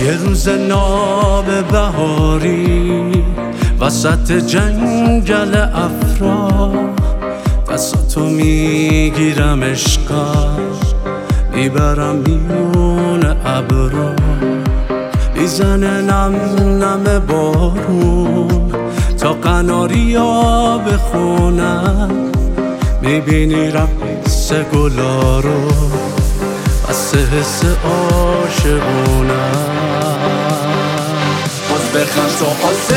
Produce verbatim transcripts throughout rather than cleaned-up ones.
یه روز ناب بهاری وسط جنگل افرا، دستاتو میگیرم عشقا، میبرم میون ابرا، میزنه نم نم بارون تا قناریا بخونم، میبینی رقص گلا رو بس حس عاشقونم. باز بخند تا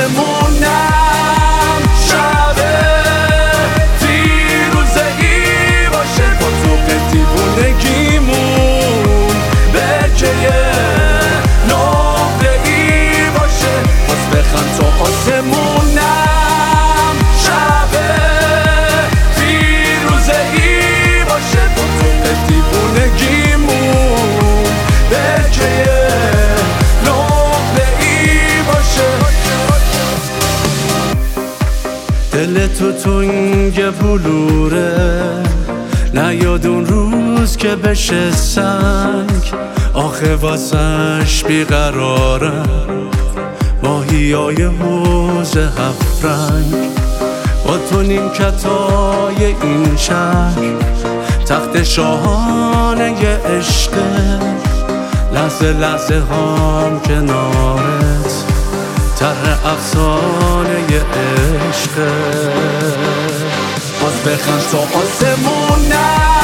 آسمونم شبه فیروزه‌ای باشه، با تو دیوونگیمون برکه نقره‌ای باشه. باز بخند تا آسمونم شبه فیروزه‌ای باشه، با تو دیوونگیمون برکه نقره‌ای باشه. دل تو تنگ بلوره، نیاد اون روز که بشه سنگ، آخه واسش بیقرارم ماهیای حوض هفت رنگ. با تو نیمکتای این شهر تخت شاهانه ی عشقه، لحظه لحظه هام کنارت طرح افسانه ی عشقه. باز بخند تا آسمونم